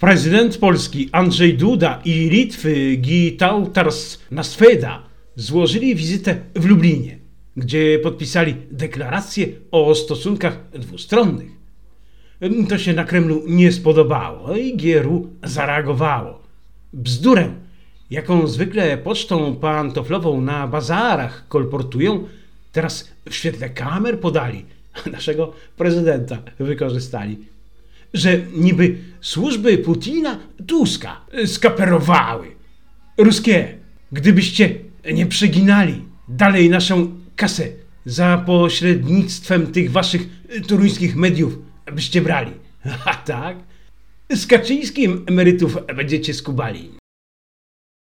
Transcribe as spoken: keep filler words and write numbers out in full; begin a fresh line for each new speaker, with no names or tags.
Prezydent Polski Andrzej Duda i Litwy Gitautas Nausėda złożyli wizytę w Lublinie, gdzie podpisali deklarację o stosunkach dwustronnych. To się na Kremlu nie spodobało i G R U zareagowało. Bzdurę, jaką zwykle pocztą pantoflową na bazarach kolportują, teraz w świetle kamer podali, naszego prezydenta wykorzystali. Że niby służby Putina Tuska skaperowały. Ruskie, gdybyście nie przeginali dalej naszą kasę za pośrednictwem tych waszych toruńskich mediów byście brali. A tak? Z Kaczyńskim emerytów będziecie skubali.